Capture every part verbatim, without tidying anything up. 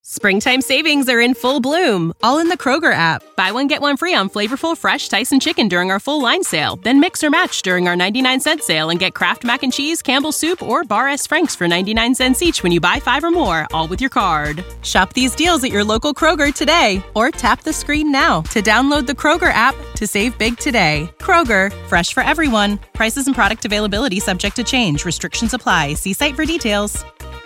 Springtime savings are in full bloom, all in the Kroger app. Buy one, get one free on flavorful, fresh Tyson chicken during our full line sale. Then mix or match during our ninety-nine cent sale and get Kraft Mac and Cheese, Campbell's Soup, or Bar S. Frank's for ninety-nine cents each when you buy five or more, all with your card. Shop these deals at your local Kroger today, or tap the screen now to download the Kroger app to save big today. Kroger, fresh for everyone. Prices and product availability subject to change. Restrictions apply. See site for details.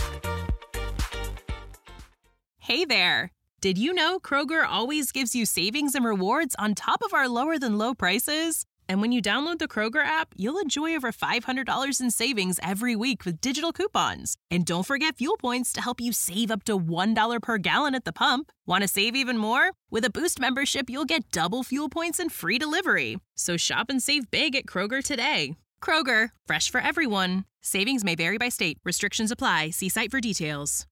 Hey there! Did you know Kroger always gives you savings and rewards on top of our lower-than-low prices? And when you download the Kroger app, you'll enjoy over five hundred dollars in savings every week with digital coupons. And don't forget fuel points to help you save up to one dollar per gallon at the pump. Want to save even more? With a Boost membership, you'll get double fuel points and free delivery. So shop and save big at Kroger today. Kroger, fresh for everyone. Savings may vary by state. Restrictions apply. See site for details.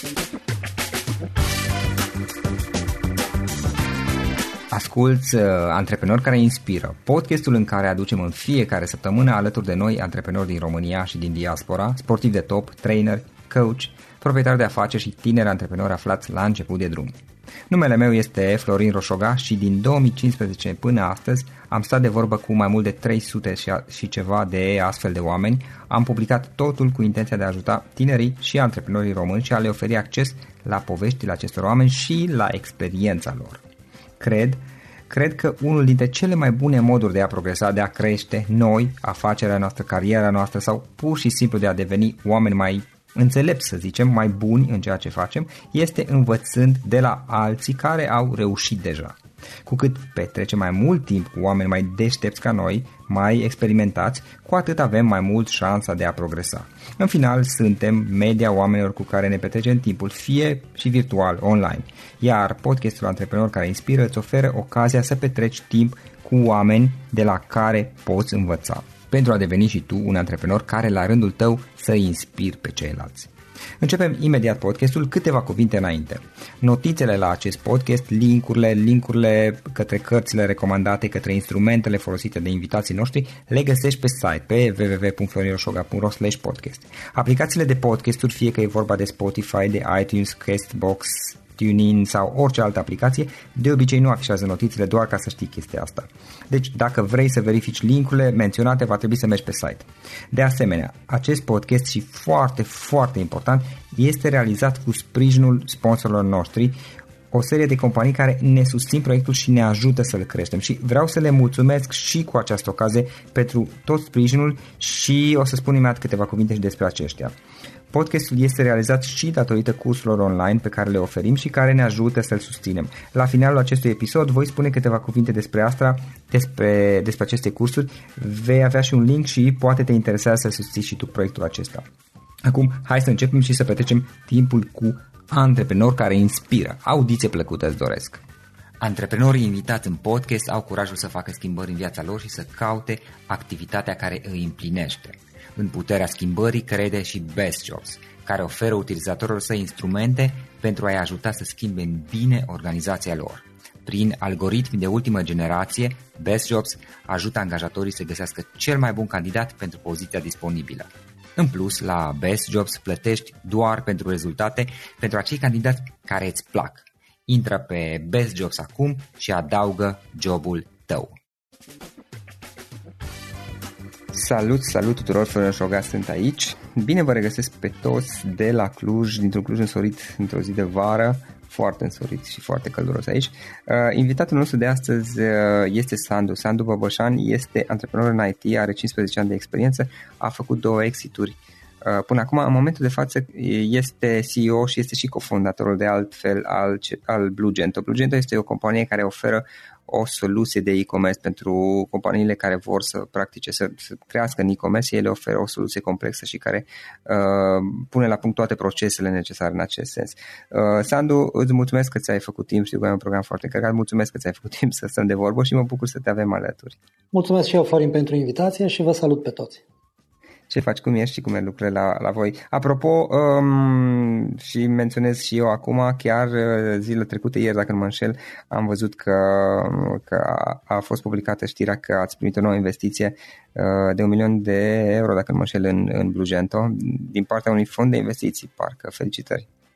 Asculți uh, Antreprenori care inspiră, podcastul în care aducem în fiecare săptămână alături de noi antreprenori din România și din diaspora, sportivi de top, trainer, coach, proprietari de afaceri și tineri antreprenori aflați la început de drum. Numele meu este Florin Roșoga și din două mii cincisprezece până astăzi am stat de vorbă cu mai mult de trei sute și ceva de astfel de oameni. Am publicat totul cu intenția de a ajuta tinerii și antreprenorii români și a le oferi acces la poveștile acestor oameni și la experiența lor. Cred, cred că unul dintre cele mai bune moduri de a progresa, de a crește noi, afacerea noastră, cariera noastră sau pur și simplu de a deveni oameni mai înțelepți, să zicem, mai buni în ceea ce facem, este învățând de la alții care au reușit deja. Cu cât petrecem mai mult timp cu oameni mai deștepți ca noi, mai experimentați, cu atât avem mai mult șansa de a progresa. În final, suntem media oamenilor cu care ne petrecem timpul, fie și virtual, online. Iar podcastul Antreprenori care inspiră îți oferă ocazia să petreci timp cu oameni de la care poți învăța, pentru a deveni și tu un antreprenor care la rândul tău să inspiri pe ceilalți. Începem imediat podcastul, câteva cuvinte înainte. Notițele la acest podcast, linkurile, linkurile către cărțile recomandate, către instrumentele folosite de invitații noștri, le găsești pe site pe w w w punct florin roșoga punct r o slash podcast. Aplicațiile de podcasturi, fie că e vorba de Spotify, de iTunes, Castbox, TuneIn sau orice altă aplicație, de obicei nu afișează notițele, doar ca să știi chestia asta. Deci dacă vrei să verifici linkurile menționate, va trebui să mergi pe site. De asemenea, acest podcast și foarte, foarte important, este realizat cu sprijinul sponsorilor noștri, o serie de companii care ne susțin proiectul și ne ajută să-l creștem și vreau să le mulțumesc și cu această ocazie pentru tot sprijinul și o să spun imediat câteva cuvinte și despre aceștia. Podcastul este realizat și datorită cursurilor online pe care le oferim și care ne ajută să-l susținem. La finalul acestui episod voi spune câteva cuvinte despre asta, despre, despre aceste cursuri, vei avea și un link și poate te interesează să susții și tu proiectul acesta. Acum, hai să începem și să petrecem timpul cu antreprenori care inspiră. Audiție plăcută îți doresc! Antreprenorii invitați în podcast au curajul să facă schimbări în viața lor și să caute activitatea care îi împlinește. În puterea schimbării crede și Best Jobs, care oferă utilizatorilor săi instrumente pentru a-i ajuta să schimbe în bine organizația lor. Prin algoritmi de ultimă generație, Best Jobs ajută angajatorii să găsească cel mai bun candidat pentru poziția disponibilă. În plus, la Best Jobs plătești doar pentru rezultate pentru acei candidați care îți plac. Intră pe Best Jobs acum și adaugă jobul tău. Salut, salut tuturor, Florin Roșoga sunt aici. Bine vă regăsesc pe toți de la Cluj, dintr-un Cluj însorit într-o zi de vară, foarte însorit și foarte călduros aici. Uh, invitatul nostru de astăzi uh, este Sandu. Sandu Băbășan este antreprenor în I T, are cincisprezece ani de experiență, a făcut două exituri. Uh, până acum, în momentul de față, este C E O și este și cofondatorul de altfel al, al Bluegento. Bluegento este o companie care oferă o soluție de e-commerce pentru companiile care vor să practice, să, să crească în e-commerce și ele oferă o soluție complexă și care uh, pune la punct toate procesele necesare în acest sens. Uh, Sandu, îți mulțumesc că ți-ai făcut timp, știu că ai un program foarte încărcat, mulțumesc că ți-ai făcut timp să stăm de vorbă și mă bucur să te avem alături. Mulțumesc și eu, Florin, pentru invitație și vă salut pe toți. Ce faci, cum ești și cum e lucrurile la, la voi. Apropo, um, și menționez și eu acum, chiar zilele trecute, ieri dacă nu mă înșel, am văzut că, că a, a fost publicată știrea că ați primit o nouă investiție uh, de un milion de euro, dacă nu mă înșel, în, în Bluegento, din partea unui fond de investiții, parcă. Felicitări!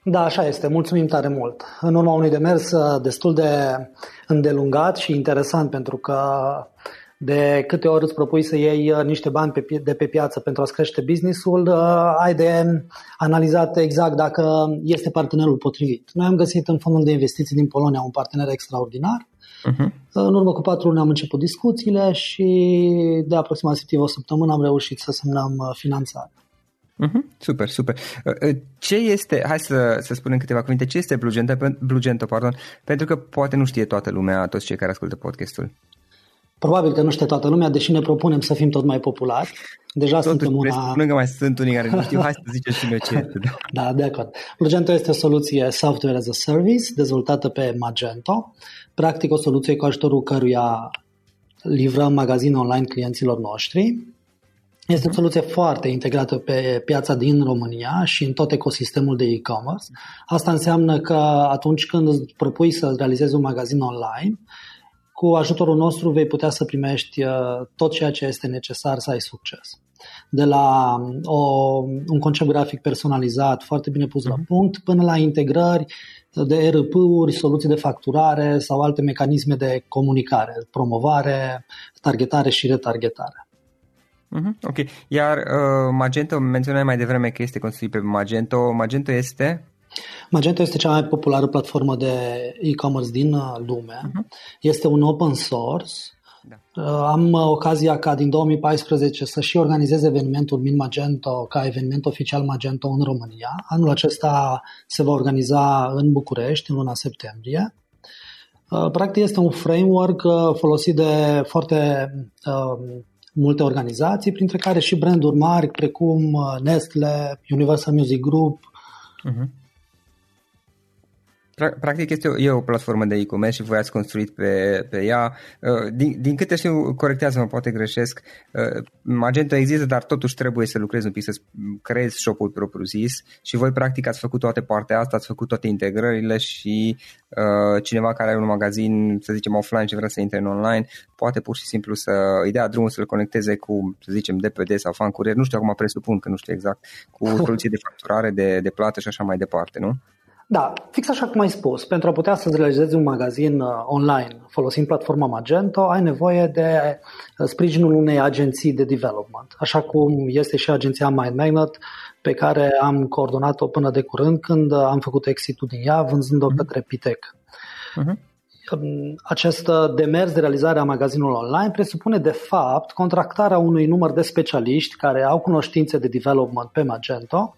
Da, așa este. Mulțumim tare mult. În urma unui demers destul de îndelungat și interesant, pentru că de câte ori îți propui să iei niște bani de pe piață pentru a-ți crește business-ul, ai de analizat exact dacă este partenerul potrivit. Noi am găsit în fondul de investiții din Polonia un partener extraordinar. Uh-huh. În urmă cu patru luni am început discuțiile și de aproximativ o săptămână am reușit să semnăm finanțare. Uh-huh. Super, super. Ce este, hai să, să spunem câteva cuvinte, ce este Blugento, Blugento, pardon, pentru că poate nu știe toată lumea, toți cei care ascultă podcastul. Probabil că nu știe toată lumea, deși ne propunem să fim tot mai populari. Deja Totuși, suntem una... Spune că mai sunt unii care nu știu, hai să ziceți și noi ce este. Da, de acord. Blugento este o soluție software as a service dezvoltată pe Magento. Practic o soluție cu ajutorul căruia livrăm magazine online clienților noștri. Este o soluție foarte integrată pe piața din România și în tot ecosistemul de e-commerce. Asta înseamnă că atunci când îți propui să realizezi un magazin online, cu ajutorul nostru vei putea să primești tot ceea ce este necesar să ai succes. De la o, un concept grafic personalizat, foarte bine pus la punct, până la integrări de E R P-uri, soluții de facturare sau alte mecanisme de comunicare, promovare, targetare și retargetare. Uh-huh, ok. Iar uh, Magento, menționai mai devreme că este construit pe Magento. Magento este... Magento este cea mai populară platformă de e-commerce din lume. Uh-huh. Este un open source. Da. Am ocazia ca din două mii paisprezece să și organizez evenimentul Min Magento ca eveniment oficial Magento în România. Anul acesta se va organiza în București în luna septembrie. Practic este un framework folosit de foarte multe organizații, printre care și branduri mari precum Nestle, Universal Music Group. Uh-huh. Practic este o, e o platformă de e-commerce și voi ați construit pe, pe ea. Din, din câte știu, corectează-mă, poate greșesc, Magento există, dar totuși trebuie să lucrezi un pic, să creezi shop-ul propriu-zis și voi practic ați făcut toate partea asta, ați făcut toate integrările și uh, cineva care are un magazin, să zicem offline și vrea să intre în online, poate pur și simplu să îi dea drumul să-l conecteze cu, să zicem, D P D sau fan curier, nu știu acum, presupun că nu știu exact, cu soluții de facturare, de, de plată și așa mai departe, nu? Da, fix așa cum ai spus, pentru a putea să realizezi un magazin online folosind platforma Magento, ai nevoie de sprijinul unei agenții de development, așa cum este și agenția Mind Magnet, pe care am coordonat-o până de curând când am făcut exit-ul din ea, vânzând-o uh-huh. către Pitec. Uh-huh. Acest demers de realizare a magazinului online presupune de fapt contractarea unui număr de specialiști care au cunoștințe de development pe Magento,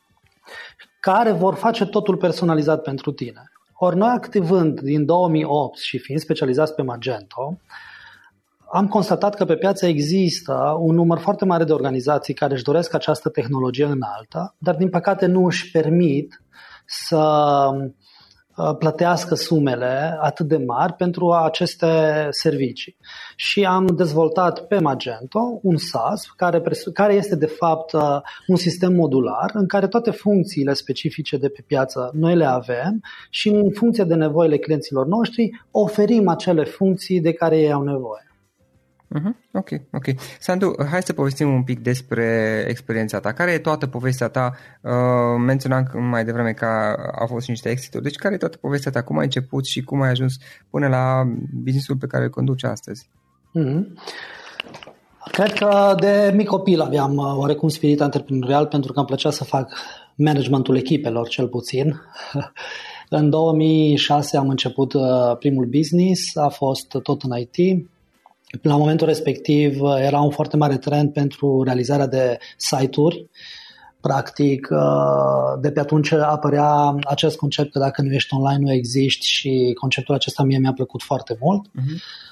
care vor face totul personalizat pentru tine. Ori noi, activând din două mii opt și fiind specializați pe Magento, am constatat că pe piață există un număr foarte mare de organizații care își doresc această tehnologie înaltă, dar din păcate nu își permit să plătească sumele atât de mari pentru aceste servicii. Și am dezvoltat pe Magento un SaaS care, care este de fapt un sistem modular în care toate funcțiile specifice de pe piață noi le avem și în funcție de nevoile clienților noștri oferim acele funcții de care ei au nevoie. Uh-huh. Ok, ok. Sandu, hai să povestim un pic despre experiența ta. Care e toată povestea ta? Uh, menționam mai devreme că au fost niște exituri. Deci care e toată povestea ta? Cum ai început și cum ai ajuns până la business-ul pe care îl conduci astăzi? Mm-hmm. Cred că de mic copil aveam oarecum spirit antreprenorial pentru că îmi plăcea să fac managementul echipelor, cel puțin. În două mii șase am început primul business, a fost tot în I T. La momentul respectiv era un foarte mare trend pentru realizarea de site-uri. Practic, de pe atunci apărea acest concept că dacă nu ești online, nu existi și conceptul acesta mie mi-a plăcut foarte mult. Uh-huh.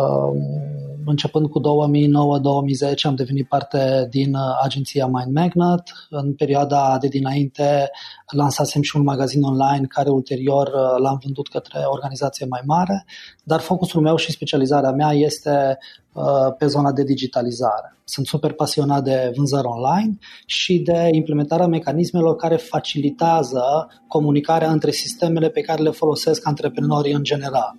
Începând cu două mii nouă două mii zece am devenit parte din agenția Mind Magnet. În perioada de dinainte lansasem și un magazin online care ulterior l-am vândut către o organizație mai mare, dar focusul meu și specializarea mea este pe zona de digitalizare. Sunt super pasionat de vânzări online și de implementarea mecanismelor care facilitează comunicarea între sistemele pe care le folosesc antreprenorii în general.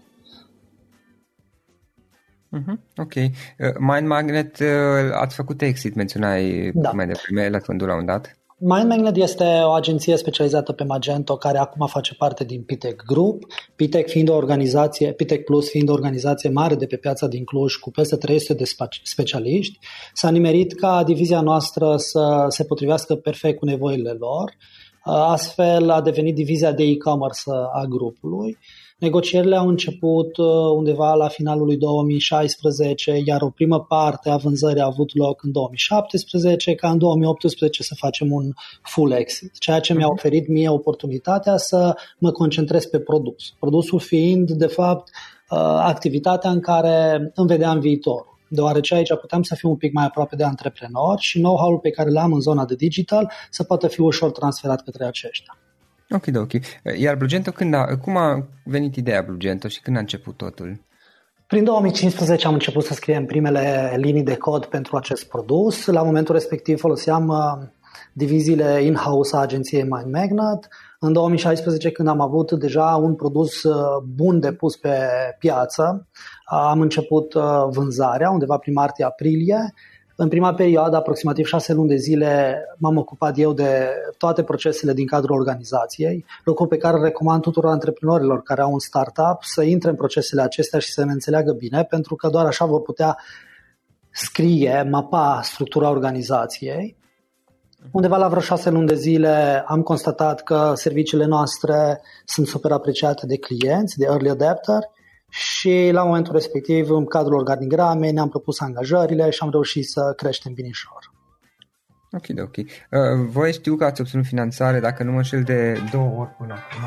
Uh-huh. Ok. Mind Magnet, ați făcut exit, menționai da. mai devreme, l-ați vândut la un dat. MindMagnet este o agenție specializată pe Magento care acum face parte din Pitec Group. Pitec fiind o organizație, Pitec Plus fiind o organizație mare de pe piața din Cluj cu peste trei sute de specialiști, s-a nimerit ca divizia noastră să se potrivească perfect cu nevoile lor. Astfel a devenit divizia de e-commerce a grupului. Negocierile au început undeva la finalul lui două mii șaisprezece, iar o primă parte a vânzării a avut loc în două mii șaptesprezece, ca în două mii optsprezece să facem un full exit, ceea ce mi-a oferit mie oportunitatea să mă concentrez pe produs. Produsul fiind, de fapt, activitatea în care îmi vedeam viitorul, deoarece aici puteam să fiu un pic mai aproape de antreprenori și know-how-ul pe care l-am în zona de digital să poată fi ușor transferat către aceștia. Ok, ok. Iar Blugento, când a, cum a venit ideea Blugento și când a început totul? Prin două mii cincisprezece am început să scriem primele linii de cod pentru acest produs. La momentul respectiv foloseam diviziile in-house a agenției MindMagnet. În două mii șaisprezece, când am avut deja un produs bun de pus pe piață, am început vânzarea undeva prin martie-aprilie. În prima perioadă, aproximativ șase luni de zile, m-am ocupat eu de toate procesele din cadrul organizației, lucru pe care îl recomand tuturor antreprenorilor care au un startup să intre în procesele acestea și să ne înțeleagă bine, pentru că doar așa vor putea scrie, mapa structura organizației. Undeva la vreo șase luni de zile am constatat că serviciile noastre sunt super apreciate de clienți, de early adopter, și la momentul respectiv, în cadrul organigramei, ne-am propus angajările și am reușit să creștem binișor. Ok, ok. Uh, voi știu că ați obținut finanțare, dacă nu mă înșel, de două ori până acum.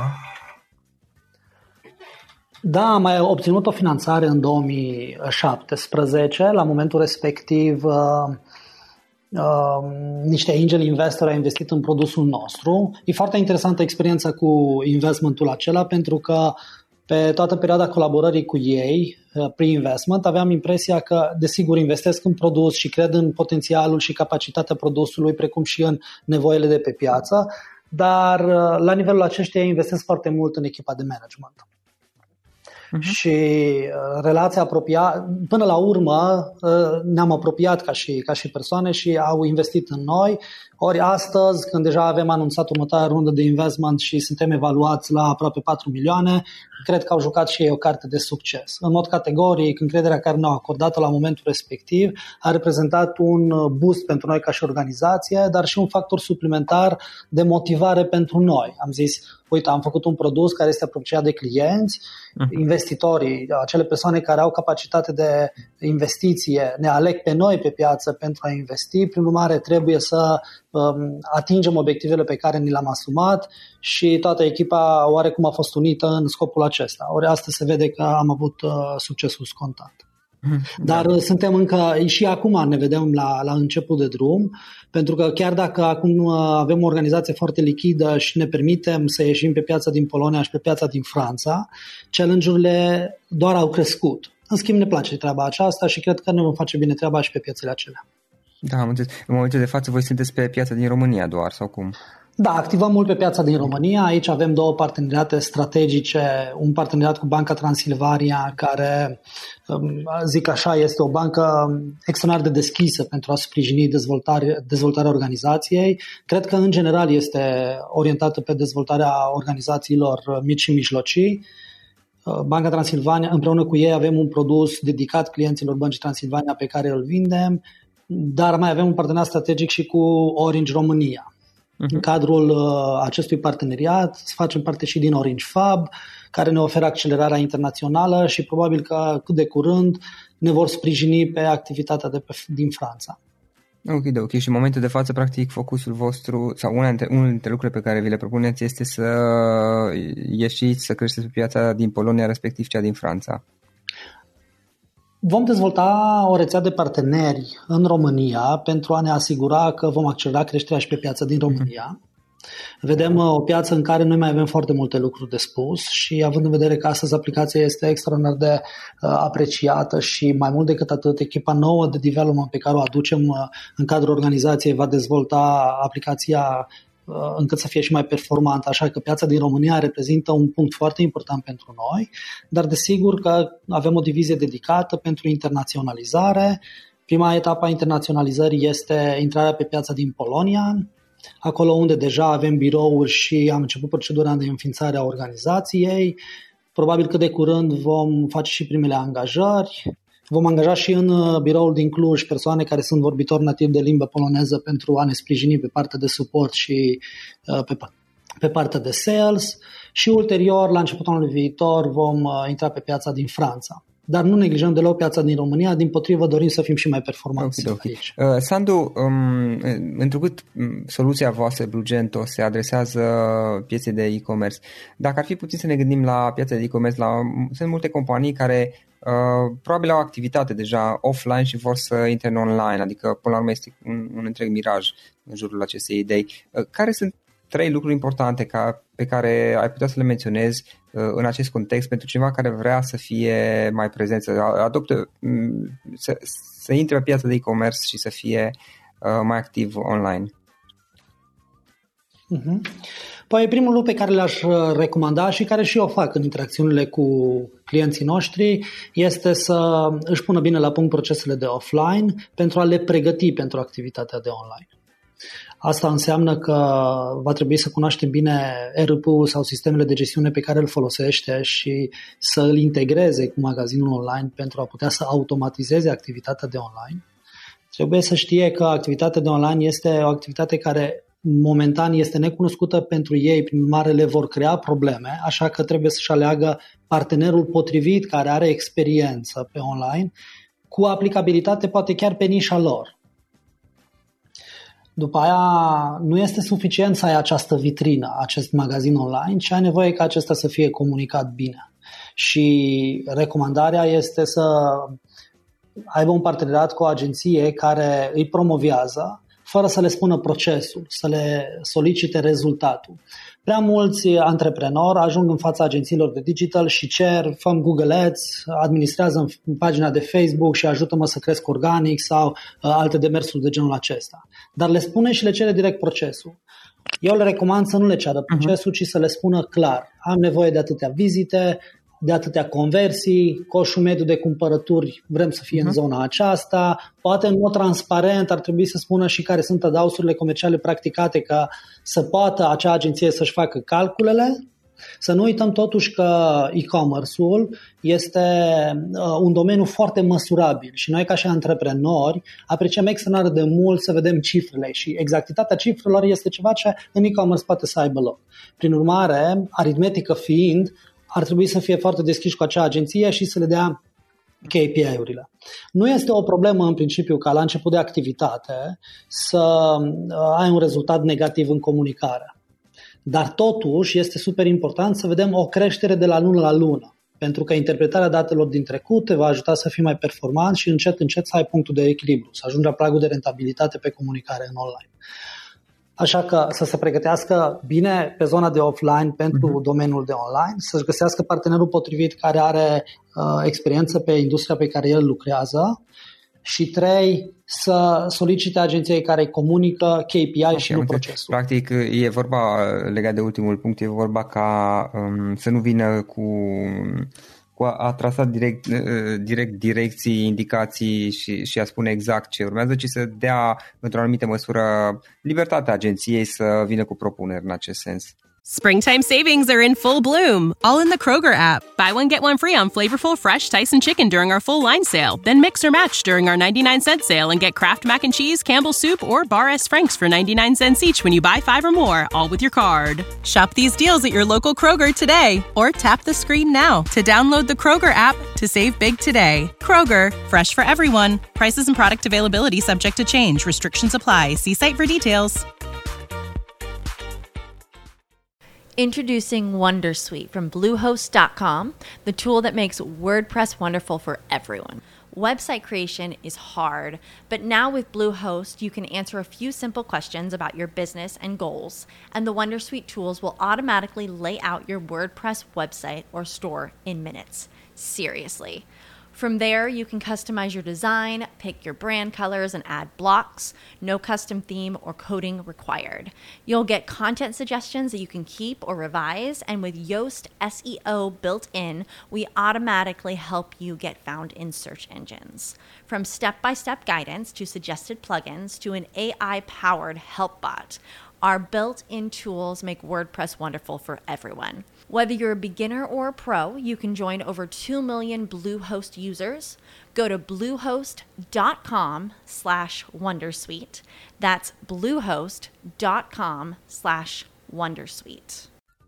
Da, am mai obținut o finanțare în două mii șaptesprezece. La momentul respectiv, uh, uh, niște angel investor au investit în produsul nostru. E foarte interesantă experiența cu investmentul acela, pentru că pe toată perioada colaborării cu ei, pre-investment, aveam impresia că, desigur, investesc în produs și cred în potențialul și capacitatea produsului, precum și în nevoile de pe piață, dar la nivelul acestuia investesc foarte mult în echipa de management. Uh-huh. Și relația apropiată, până la urmă ne-am apropiat ca și, ca și persoane și au investit în noi. Ori astăzi, când deja avem anunțat următoarea rundă de investment și suntem evaluați la aproape patru milioane, cred că au jucat și ei o carte de succes. În mod categoric, încrederea care ne-au acordat la momentul respectiv a reprezentat un boost pentru noi ca și organizație, dar și un factor suplimentar de motivare pentru noi. Am zis, uite, am făcut un produs care este apreciat de clienți, investitorii, acele persoane care au capacitate de investiție, ne aleg pe noi pe piață pentru a investi, prin urmare trebuie să um, atingem obiectivele pe care ni le-am asumat și toată echipa oarecum a fost unită în scopul acesta. Ori astăzi se vede că am avut uh, succesul scontat. Dar da. Suntem încă, și acum ne vedem la, la început de drum, pentru că chiar dacă acum avem o organizație foarte lichidă și ne permitem să ieșim pe piața din Polonia și pe piața din Franța, challenge-urile doar au crescut. În schimb, ne place treaba aceasta și cred că ne vom face bine treaba și pe piețele acelea. Da, am înțeles. În momentul de față voi sunteți pe piața din România doar sau cum? Da, activăm mult pe piața din România. Aici avem două parteneriate strategice. Un parteneriat cu Banca Transilvania, care, zic așa, este o bancă extraordinar de deschisă pentru a sprijini dezvoltare, dezvoltarea organizației. Cred că, în general, este orientată pe dezvoltarea organizațiilor mici și mijlocii. Banca Transilvania, împreună cu ei avem un produs dedicat clienților Băncii Transilvania pe care îl vindem, dar mai avem un parteneriat strategic și cu Orange România. În cadrul uh, acestui parteneriat facem parte și din Orange Fab, care ne oferă accelerarea internațională și probabil că cât de curând ne vor sprijini pe activitatea de pe, din Franța. Ok, ok. Și în momentul de față, practic, focusul vostru sau una dintre, unul dintre lucrurile pe care vi le propuneți este să ieșiți, să creșteți pe piața din Polonia, respectiv cea din Franța. Vom dezvolta o rețea de parteneri în România pentru a ne asigura că vom accelera creșterea și pe piața din România. Vedem o piață în care noi mai avem foarte multe lucruri de spus și având în vedere că astăzi aplicația este extraordinar de apreciată și mai mult decât atât, echipa nouă de development pe care o aducem în cadrul organizației va dezvolta aplicația încât să fie și mai performantă, așa că piața din România reprezintă un punct foarte important pentru noi, dar desigur că avem o divizie dedicată pentru internaționalizare. Prima etapă a internaționalizării este intrarea pe piața din Polonia. acolo unde deja avem birouri și am început procedura de înființare a organizației. Probabil că de curând vom face și primele angajări. Vom angaja și în biroul din Cluj persoane care sunt vorbitori nativi de limbă poloneză pentru a ne sprijini pe partea de suport și pe, pe partea de sales și ulterior, la începutul anului viitor, vom intra pe piața din Franța. Dar nu neglijăm deloc piața din România, dimpotrivă dorim să fim și mai performanți okay, okay. aici. Uh, Sandu, um, întrucât soluția voastră Blugento se adresează pieței de e-commerce, dacă ar fi puțin să ne gândim la piața de e-commerce, la, sunt multe companii care uh, probabil au activitate deja offline și vor să intre în online, adică până la urmă este un, un întreg miraj în jurul acestei idei. Uh, care sunt trei lucruri importante ca, pe care ai putea să le menționezi uh, în acest context pentru cineva care vrea să fie mai prezent, să adopte, să, să intre pe piața de e-commerce și să fie uh, mai activ online? Uh-huh. Păi primul lucru pe care le-aș recomanda și care și eu fac în interacțiunile cu clienții noștri este să își pună bine la punct procesele de offline pentru a le pregăti pentru activitatea de online. Asta înseamnă că va trebui să cunoaște bine R P-ul sau sistemele de gestiune pe care îl folosește și să îl integreze cu magazinul online pentru a putea să automatizeze activitatea de online. Trebuie să știe că activitatea de online este o activitate care momentan este necunoscută pentru ei, prin urmare le vor crea probleme, așa că trebuie să-și aleagă partenerul potrivit care are experiență pe online cu aplicabilitate poate chiar pe nișa lor. După aia nu este suficient să ai această vitrină, acest magazin online, ci ai nevoie ca acesta să fie comunicat bine. Și recomandarea este să aibă un parteneriat cu o agenție care îi promovează fără să le spună procesul, să le solicite rezultatul. Prea mulți antreprenori ajung în fața agențiilor de digital și cer, fă Google Ads, administrează în pagina de Facebook și ajută-mă să cresc organic sau uh, alte demersuri de genul acesta. Dar le spune și le cere direct procesul. Eu le recomand să nu le ceară procesul, uh-huh. ci să le spună clar. Am nevoie de atâtea vizite, de atâtea conversii, coșul mediu de cumpărături vrem să fie uh-huh. în zona aceasta, poate în mod transparent ar trebui să spună și care sunt adausurile comerciale practicate ca să poată acea agenție să-și facă calculele. Să nu uităm totuși că e-commerce-ul este un domeniu foarte măsurabil și noi ca și antreprenori apreciem extraordinar de mult să vedem cifrele și exactitatea cifrelor este ceva ce în e-commerce poate să aibă loc. Prin urmare, aritmetică fiind, ar trebui să fie foarte deschiși cu acea agenție și să le dea K P I-urile. Nu este o problemă în principiu ca la început de activitate să ai un rezultat negativ în comunicare. Dar totuși este super important să vedem o creștere de la lună la lună, pentru că interpretarea datelor din trecut te va ajuta să fii mai performant și încet, încet să ai punctul de echilibru, să ajungi la pragul de rentabilitate pe comunicare în online. Așa că să se pregătească bine pe zona de offline pentru uh-huh. domeniul de online, să-și găsească partenerul potrivit care are uh, experiență pe industria pe care el lucrează și trei, să solicite agenției care comunică K P I okay, și nu procesul. Practic e vorba, legat de ultimul punct, e vorba ca um, să nu vină cu... a trasat direct, direct direcții, indicații și, și a spune exact ce urmează, ci să dea într-o anumită măsură libertatea agenției să vină cu propuneri în acest sens. Springtime savings are in full bloom, all in the Kroger app. Buy one, get one free on flavorful, fresh Tyson chicken during our full line sale. Then mix or match during our ninety-nine cent sale and get Kraft Mac and Cheese, Campbell's Soup, or Bar S. Frank's for ninety-nine cents each when you buy five or more, all with your card. Shop these deals at your local Kroger today, or tap the screen now to download the Kroger app to save big today. Kroger, fresh for everyone. Prices and product availability subject to change. Restrictions apply. See site for details. Introducing Wondersuite from Bluehost dot com, the tool that makes WordPress wonderful for everyone. Website creation is hard, but now with Bluehost, you can answer a few simple questions about your business and goals, and the Wondersuite tools will automatically lay out your WordPress website or store in minutes. Seriously. From there, you can customize your design, pick your brand colors, and add blocks. No custom theme or coding required. You'll get content suggestions that you can keep or revise, and with Yoast S E O built in, we automatically help you get found in search engines. From step-by-step guidance to suggested plugins to an A I-powered help bot, Our built-in tools make WordPress wonderful for everyone. Whether you're a beginner or a pro, you can join over two million Bluehost users. Go to bluehost.com slash wondersuite. That's bluehost.com slash wondersuite.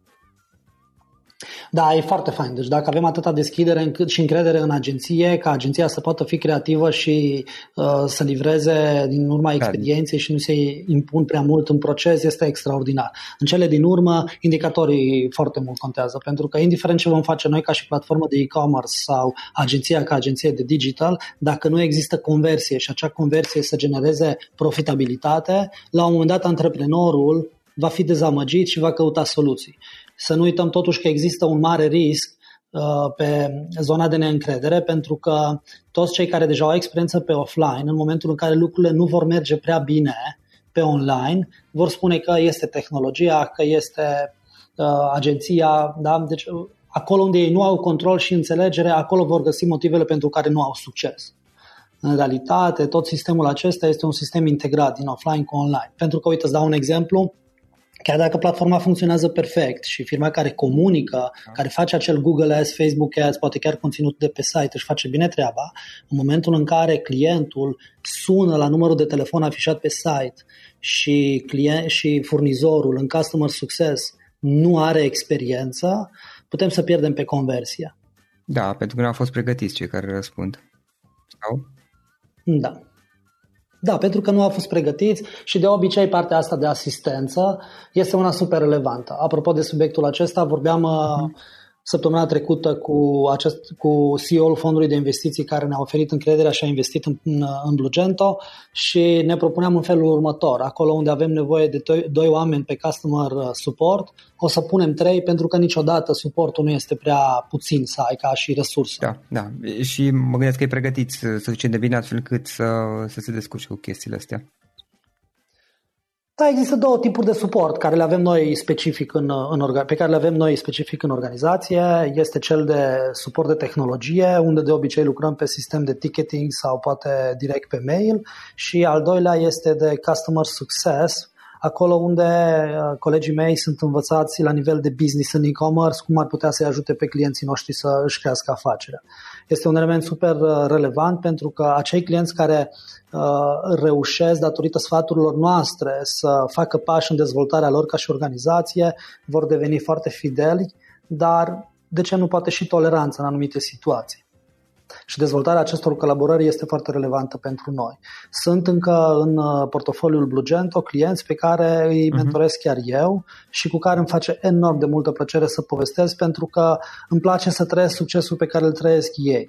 Da, e foarte fain. Deci dacă avem atâta deschidere încât și încredere în agenție, ca agenția să poată fi creativă și uh, să livreze din urma experienței și nu se impun prea mult în proces, este extraordinar. În cele din urmă, indicatorii foarte mult contează, pentru că indiferent ce vom face noi ca și platformă de e-commerce sau agenția ca agenție de digital, dacă nu există conversie și acea conversie să genereze profitabilitate, la un moment dat antreprenorul va fi dezamăgit și va căuta soluții. Să nu uităm totuși că există un mare risc uh, pe zona de neîncredere, pentru că toți cei care deja au experiență pe offline, în momentul în care lucrurile nu vor merge prea bine pe online, vor spune că este tehnologia, că este uh, agenția, da? Deci acolo unde ei nu au control și înțelegere, acolo vor găsi motivele pentru care nu au succes. În realitate, tot sistemul acesta este un sistem integrat din offline cu online. Pentru că, uite, îți dau un exemplu, chiar dacă platforma funcționează perfect și firma care comunică, care face acel Google Ads, Facebook Ads, poate chiar conținut de pe site, își face bine treaba, în momentul în care clientul sună la numărul de telefon afișat pe site și, client, și furnizorul în customer success nu are experiență, putem să pierdem pe conversie. Da, pentru că nu au fost pregătiți cei care răspund. Sau? Da. Da, pentru că nu au fost pregătiți și de obicei partea asta de asistență este una super relevantă. Apropo de subiectul acesta, vorbeam uh-huh. săptămâna trecută cu, acest, cu C E O-ul fondului de investiții care ne-a oferit încrederea și a investit în, în, în Blugento și ne propuneam în felul următor. Acolo unde avem nevoie de doi, doi oameni pe customer support, o să punem trei, pentru că niciodată suportul nu este prea puțin să ai ca și resursă. Da, da. Și mă gândesc că e pregătit suficient de bine astfel cât să, să se descurce cu chestiile astea. Da, există două tipuri de suport care le avem noi specific în, în, pe care le avem noi specific în organizație. Este cel de suport de tehnologie, unde de obicei lucrăm pe sistem de ticketing sau poate direct pe mail, și al doilea este de customer success, acolo unde colegii mei sunt învățați la nivel de business în e-commerce, cum ar putea să-i ajute pe clienții noștri să își crească afacerea. Este un element super relevant pentru că acei clienți care uh, reușesc datorită sfaturilor noastre să facă pași în dezvoltarea lor ca și organizație vor deveni foarte fideli, dar de ce nu poate și toleranță în anumite situații. Și dezvoltarea acestor colaborări este foarte relevantă pentru noi. Sunt încă în portofoliul Blugento clienți pe care îi mentorez chiar eu și cu care îmi face enorm de multă plăcere să povestesc, pentru că îmi place să trăiesc succesul pe care îl trăiesc ei.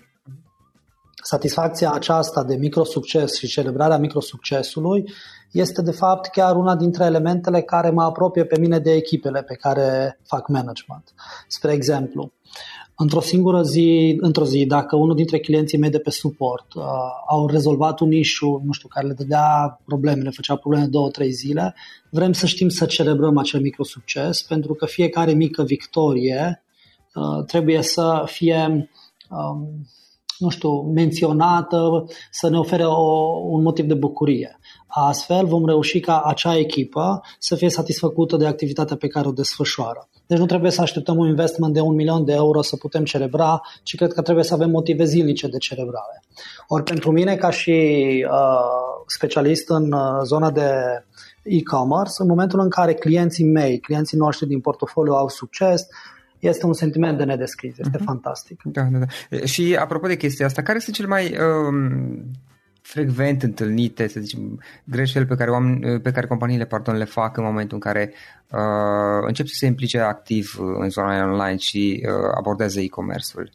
Satisfacția aceasta de microsucces și celebrarea microsuccesului este de fapt chiar una dintre elementele care mă apropie pe mine de echipele pe care fac management. Spre exemplu, Într-o singură zi, într-o zi, dacă unul dintre clienții mei de pe suport uh, au rezolvat un issue, nu știu, care le dădea probleme, le făcea probleme două, trei zile, vrem să știm să celebrăm acel microsucces, pentru că fiecare mică victorie uh, trebuie să fie, um, nu știu, menționată, să ne ofere o, un motiv de bucurie. Astfel vom reuși ca acea echipă să fie satisfăcută de activitatea pe care o desfășoară. Deci nu trebuie să așteptăm un investment de un milion de euro să putem celebra, ci cred că trebuie să avem motive zilnice de celebrare. Ori pentru mine, ca și uh, specialist în uh, zona de e-commerce, în momentul în care clienții mei, clienții noștri din portofoliu au succes, este un sentiment de nedescris, este uh-huh. fantastic. Da, da, da. Și apropo de chestia asta, care sunt cel mai um, frecvent întâlnite, să zicem, greșeli pe care, oameni, pe care companiile pardon, le fac în momentul în care uh, încep să se implice activ în zona online și uh, abordează e-commerce-ul?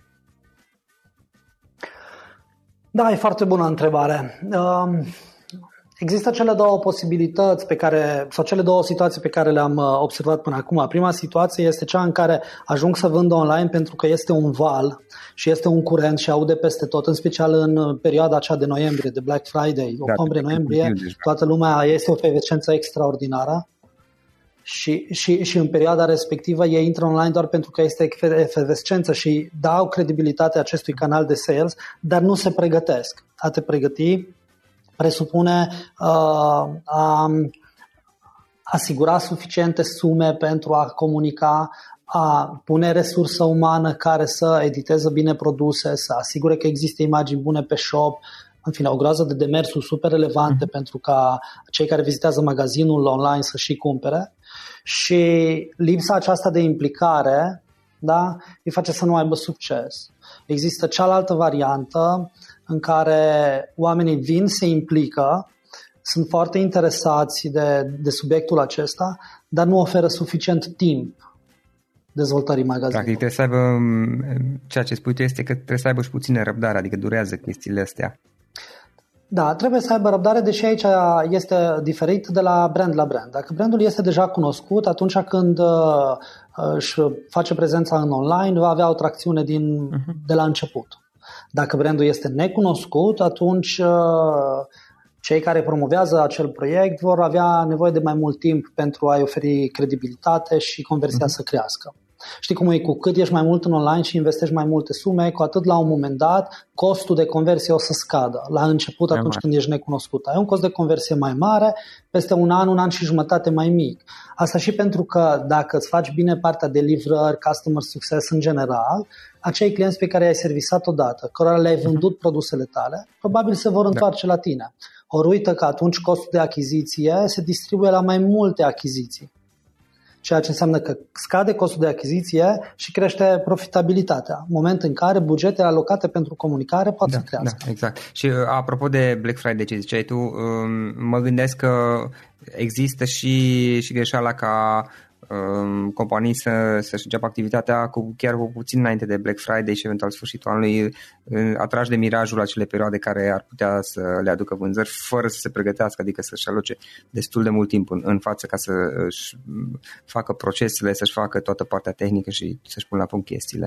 Da, e foarte bună întrebare. Uh, Există cele două posibilități pe care, sau cele două situații pe care le-am observat până acum. Prima situație este cea în care ajung să vând online pentru că este un val și este un curent și aude peste tot, în special în perioada aceea de noiembrie, de Black Friday, da, octombrie-noiembrie, toată lumea este o efervescență extraordinară și, și, și în perioada respectivă ei intră online doar pentru că este efervescență și dau credibilitate acestui canal de sales, dar nu se pregătesc. A te pregăti presupune uh, a asigura suficiente sume pentru a comunica, a pune resursă umană care să editeze bine produse, să asigure că există imagini bune pe shop, în fine, o groază de demersuri super relevante mm-hmm. pentru ca cei care vizitează magazinul online să și cumpere. Și lipsa aceasta de implicare, da, îi face să nu aibă succes. Există cealaltă variantă în care oamenii vin, se implică, sunt foarte interesați de, de subiectul acesta, dar nu oferă suficient timp dezvoltării magazinului. Practic trebuie să aibă, ceea ce spui tu este că trebuie să aibă și puțină răbdare, adică durează chestiile astea. Da, trebuie să aibă răbdare, deși aici este diferit de la brand la brand. Dacă brandul este deja cunoscut, atunci când uh, își face prezența în online, va avea o tracțiune din, uh-huh. de la început. Dacă brandul este necunoscut, atunci uh, cei care promovează acel proiect vor avea nevoie de mai mult timp pentru a-i oferi credibilitate și conversia uh-huh. să crească. Știi cum e, cu cât ești mai mult în online și investești mai multe sume, cu atât la un moment dat costul de conversie o să scadă. La început, atunci mai când ești necunoscut, ai un cost de conversie mai mare, peste un an, un an și jumătate mai mic. Asta și pentru că dacă îți faci bine partea de livrări, customer success în general, acei clienți pe care i-ai servisat odată, cărora le-ai vândut produsele tale, probabil se vor întoarce da. la tine. Ori uită că atunci costul de achiziție se distribuie la mai multe achiziții. Ceea ce înseamnă că scade costul de achiziție și crește profitabilitatea, moment în care bugetele alocate pentru comunicare pot da, să crească. Da, exact. Și apropo de Black Friday, ce ziceai tu, mă gândesc că există și, și greșeala ca companii să, să-și înceapă activitatea cu, chiar cu puțin înainte de Black Friday și eventual sfârșitul anului, atrași de mirajul acele perioade care ar putea să le aducă vânzări fără să se pregătească, adică să-și aloce destul de mult timp în, în față ca să-și facă procesele, să-și facă toată partea tehnică și să-și pună la punct chestiile.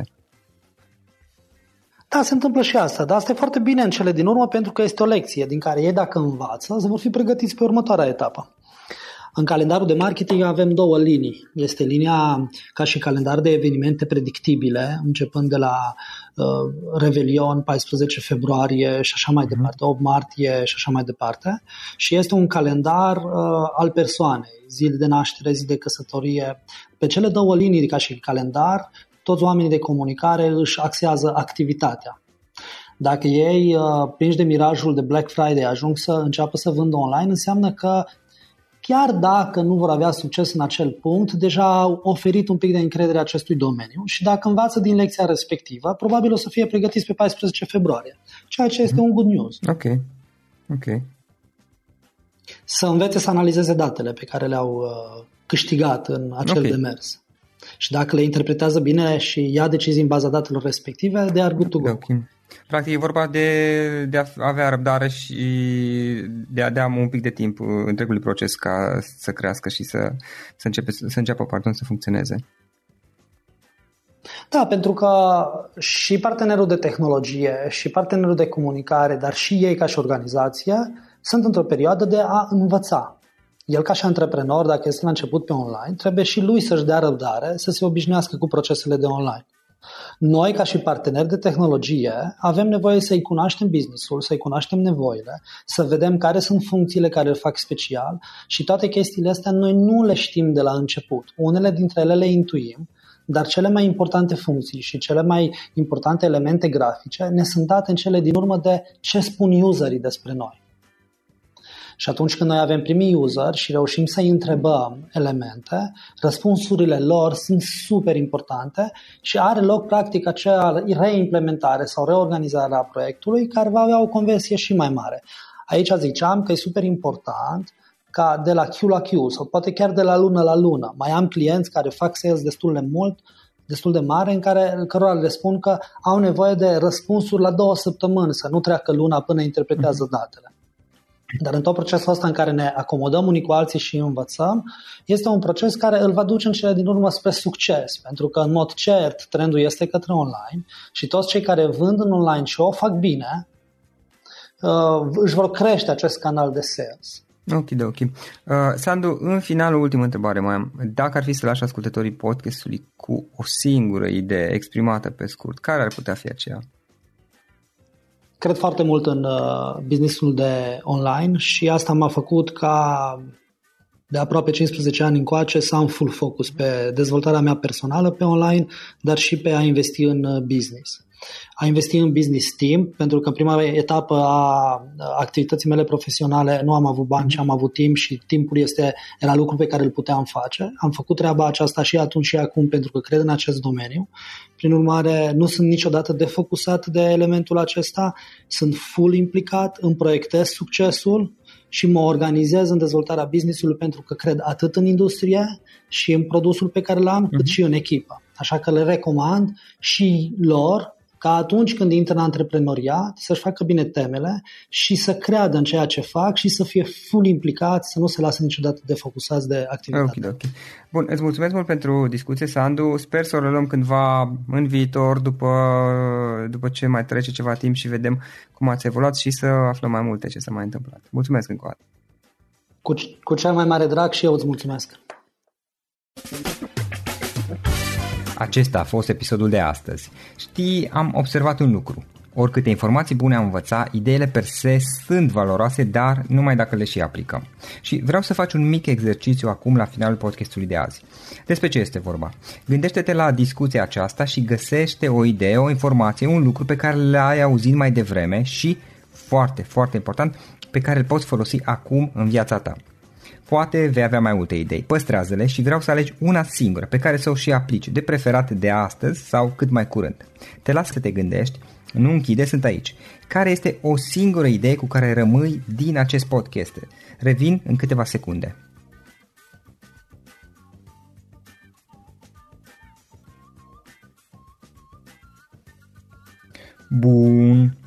Da, se întâmplă și asta, dar asta e foarte bine în cele din urmă pentru că este o lecție din care ei, dacă învață, se vor fi pregătiți pe următoarea etapă. În calendarul de marketing avem două linii. Este linia ca și calendar de evenimente predictibile, începând de la uh, Revelion, paisprezece februarie și așa mai departe, opt martie și așa mai departe. Și este un calendar uh, al persoanei, zile de naștere, zi de căsătorie. Pe cele două linii ca și calendar, toți oamenii de comunicare își axează activitatea. Dacă ei, uh, prinși de mirajul de Black Friday, ajung să înceapă să vândă online, înseamnă că chiar dacă nu vor avea succes în acel punct, deja au oferit un pic de încredere acestui domeniu și dacă învață din lecția respectivă, probabil o să fie pregătiți pe paisprezece februarie, ceea ce este un good news. Ok, ok. Să învețe să analizeze datele pe care le-au uh, câștigat în acel okay. demers. Și dacă le interpretează bine și ia decizii în baza datelor respective, they are good to go. Okay. Practic e vorba de, de a avea răbdare și de a dea un pic de timp întregului proces ca să crească și să, să, începe, să înceapă pardon, să funcționeze. Da, pentru că și partenerul de tehnologie și partenerul de comunicare, dar și ei ca și organizație, sunt într-o perioadă de a învăța. El ca și antreprenor, dacă este la început pe online, trebuie și lui să-și dea răbdare, să se obișnuiască cu procesele de online. Noi, ca și parteneri de tehnologie, avem nevoie să-i cunoaștem business-ul, să-i cunoaștem nevoile, să vedem care sunt funcțiile care îl fac special și toate chestiile astea noi nu le știm de la început. Unele dintre ele le intuim, dar cele mai importante funcții și cele mai importante elemente grafice ne sunt date în cele din urmă de ce spun userii despre noi. Și atunci când noi avem primii user și reușim să-i întrebăm elemente, răspunsurile lor sunt super importante și are loc practic acea reimplementare sau reorganizare a proiectului care va avea o conversie și mai mare. Aici ziceam că e super important ca de la Q la Q sau poate chiar de la lună la lună. Mai am clienți care fac sales destul de mult, destul de mare, în care cărora le spun că au nevoie de răspunsuri la două săptămâni, să nu treacă luna până interpretează datele. Dar în tot procesul ăsta în care ne acomodăm unii cu alții și învățăm, este un proces care îl va duce în cele din urmă spre succes, pentru că în mod cert trendul este către online și toți cei care vând în online și o fac bine își vor crește acest canal de sales. Ok, ok. Uh, Sandu, în final, o ultimă întrebare mai am. Dacă ar fi să lași ascultătorii podcastului cu o singură idee exprimată pe scurt, care ar putea fi aceea? Cred foarte mult în uh, businessul de online și asta m-a făcut ca de aproape cincisprezece ani încoace să am full focus pe dezvoltarea mea personală pe online, dar și pe a investi în business. A investi în business timp, pentru că în prima etapă a activității mele profesionale nu am avut bani, ci am avut timp și timpul este, era lucru pe care îl puteam face. Am făcut treaba aceasta și atunci și acum pentru că cred în acest domeniu. Prin urmare, nu sunt niciodată defocusat de elementul acesta, sunt full implicat, îmi proiectez succesul și mă organizez în dezvoltarea business-ului pentru că cred atât în industrie și în produsul pe care l-am, cât și în echipă. Așa că le recomand și lor ca atunci când intră în antreprenoriat să-și facă bine temele și să creadă în ceea ce fac și să fie full implicați, să nu se lasă niciodată defocusați de activitate. Okay, okay. Bun, îți mulțumesc mult pentru discuție, Sandu. Sper să o reluăm cândva în viitor, după, după ce mai trece ceva timp și vedem cum ați evoluat și să aflăm mai multe ce s-a mai întâmplat. Mulțumesc încă o dată. Cu, cu cel mai mare drag și eu îți mulțumesc. Acesta a fost episodul de astăzi. Știi, am observat un lucru. Oricâte informații bune am învățat, ideile per se sunt valoroase, dar numai dacă le și aplicăm. Și vreau să faci un mic exercițiu acum la finalul podcastului de azi. Despre ce este vorba? Gândește-te la discuția aceasta și găsește o idee, o informație, un lucru pe care l-ai auzit mai devreme și, foarte, foarte important, pe care îl poți folosi acum în viața ta. Poate vei avea mai multe idei, păstrează-le și vreau să alegi una singură pe care să o și aplici, de preferat de astăzi sau cât mai curând. Te las să te gândești, nu închide, sunt aici. Care este o singură idee cu care rămâi din acest podcast? Revin în câteva secunde. Bun.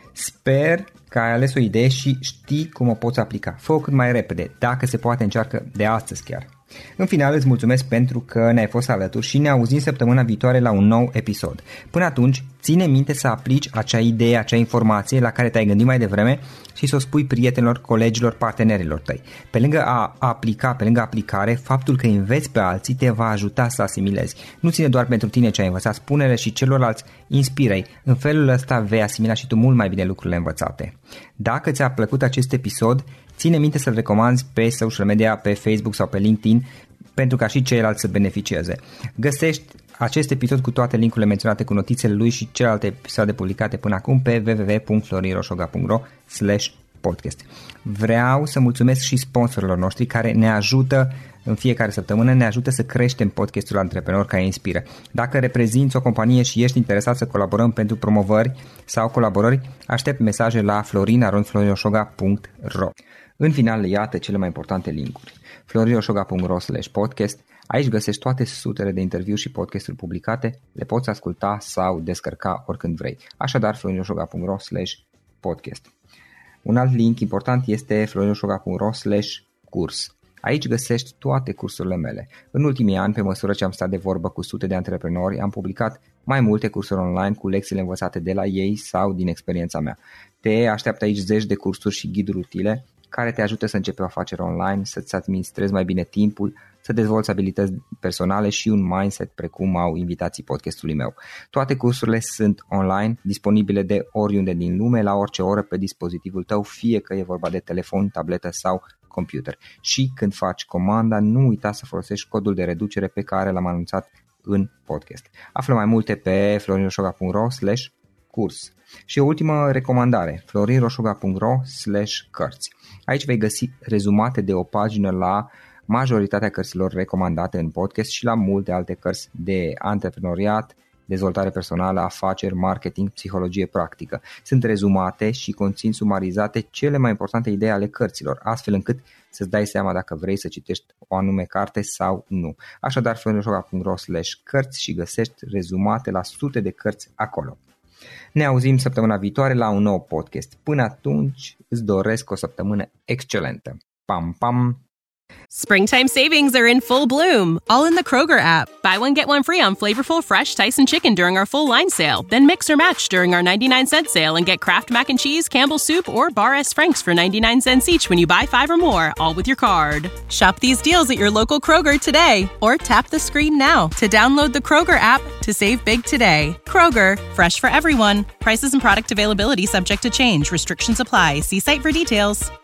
Sper că ai ales o idee și știi cum o poți aplica. Fă-o cât mai repede, dacă se poate încearcă de astăzi chiar. În final îți mulțumesc pentru că ne-ai fost alături și ne auzim săptămâna viitoare la un nou episod. Până atunci, ține minte să aplici acea idee, acea informație la care te-ai gândit mai devreme și să o spui prietenilor, colegilor, partenerilor tăi. Pe lângă a aplica, pe lângă aplicare, faptul că înveți pe alții te va ajuta să asimilezi. Nu ține doar pentru tine ce ai învățat, spune-le și celorlalți, inspiră-i. În felul ăsta vei asimila și tu mult mai bine lucrurile învățate. Dacă ți-a plăcut acest episod, ține minte să-l recomanzi pe social media, pe Facebook sau pe LinkedIn, pentru ca și ceilalți să beneficieze. Găsești acest episod cu toate linkurile menționate cu notițele lui și celelalte episoade publicate până acum pe w w w punct florin roșoga punct r o slash podcast. Vreau să mulțumesc și sponsorilor noștri care ne ajută în fiecare săptămână, ne ajută să creștem podcastul Antreprenor care inspiră. Dacă reprezinți o companie și ești interesat să colaborăm pentru promovări sau colaborări, aștept mesaje la florin arond florin roșoga punct r o. În final, iată cele mai importante linkuri. florin roșoga punct r o slash podcast. Aici găsești toate sutele de interviuri și podcasturi publicate, le poți asculta sau descărca oricând vrei. Așadar, florin roșoga punct r o slash podcast. Un alt link important este florin roșoga punct r o slash curs. Aici găsești toate cursurile mele. În ultimii ani, pe măsură ce am stat de vorbă cu sute de antreprenori, am publicat mai multe cursuri online cu lecțiile învățate de la ei sau din experiența mea. Te așteaptă aici zeci de cursuri și ghiduri utile care te ajută să începi o afacere online, să-ți administrezi mai bine timpul, să dezvolți abilități personale și un mindset precum au invitații podcastului meu. Toate cursurile sunt online, disponibile de oriunde din lume, la orice oră pe dispozitivul tău, fie că e vorba de telefon, tabletă sau computer. Și când faci comanda, nu uita să folosești codul de reducere pe care l-am anunțat în podcast. Află mai multe pe florin roșoga punct r o slash curs. Și o ultimă recomandare, florin roșoga punct r o slash cărți. Aici vei găsi rezumate de o pagină la majoritatea cărților recomandate în podcast și la multe alte cărți de antreprenoriat, dezvoltare personală, afaceri, marketing, psihologie practică. Sunt rezumate și conțin sumarizate cele mai importante idei ale cărților, astfel încât să-ți dai seama dacă vrei să citești o anume carte sau nu. Așadar, florin roșoga punct r o slash cărți și găsești rezumate la sute de cărți acolo. Ne auzim săptămâna viitoare la un nou podcast. Până atunci, îți doresc o săptămână excelentă. Pam, pam! Springtime savings are in full bloom, all in the Kroger app. Buy one, get one free on flavorful, fresh Tyson chicken during our full line sale. Then mix or match during our ninety-nine cent sale and get Kraft Mac and Cheese, Campbell's Soup, or Bar S. Frank's for ninety-nine cents each when you buy five or more, all with your card. Shop these deals at your local Kroger today, or tap the screen now to download the Kroger app to save big today. Kroger, fresh for everyone. Prices and product availability subject to change. Restrictions apply. See site for details.